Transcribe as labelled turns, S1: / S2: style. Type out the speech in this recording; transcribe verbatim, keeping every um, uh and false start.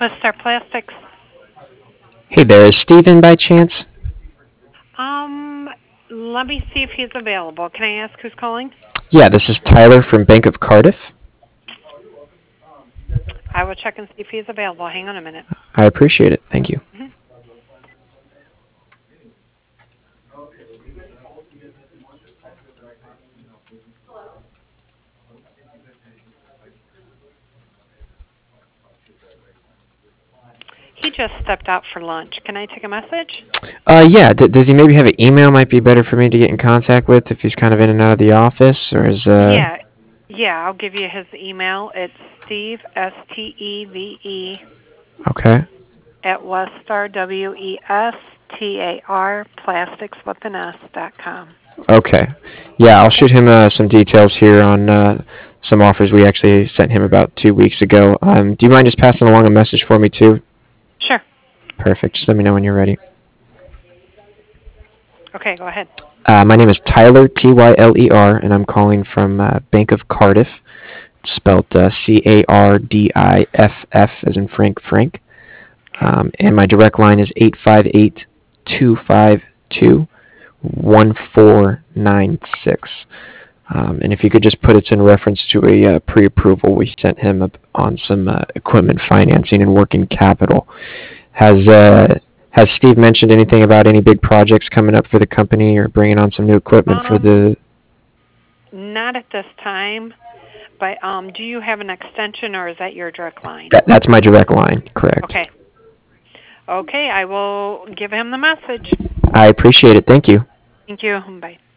S1: Star Plastics.
S2: Hey there, is Steven by chance?
S1: Um, Let me see if he's available. Can I ask who's calling?
S2: Yeah, this is Tyler from Bank of Cardiff.
S1: I will check and see if he's available. Hang on a minute.
S2: I appreciate it. Thank you.
S1: Mhm. He just stepped out for lunch. Can I take a message?
S2: Uh, yeah, d- does he maybe have an email might be better for me to get in contact with if he's kind of in and out of the office, or is, uh,
S1: Yeah, yeah. I'll give you his email. It's Steve S T E V E
S2: okay,
S1: at Westar W E S T A R Plastics with an S dot com.
S2: okay. Yeah, I'll
S1: Okay.
S2: shoot him uh, some details here on uh, some offers we actually sent him about two weeks ago. Um, do you mind just passing along a message for me, too?
S1: Sure.
S2: Perfect. Just let me know when you're ready.
S1: Okay, go ahead.
S2: Uh, my name is Tyler, T Y L E R, and I'm calling from uh, Bank of Cardiff, spelled uh, C A R D I F F as in Frank Frank.
S1: Okay.
S2: Um, and my direct line is eight five eight, two five two, one four nine six. Um, and if you could just put it in reference to a uh, pre-approval we sent him on some uh, equipment financing and working capital. Has uh, has Steve mentioned anything about any big projects coming up for the company or bringing on some new equipment for
S1: Um,
S2: the?
S1: Not at this time, but um, do you have an extension or is that your direct line?
S2: That, that's my direct line, correct?
S1: Okay. Okay, I will give him the message.
S2: I appreciate it. Thank you.
S1: Thank you. Bye.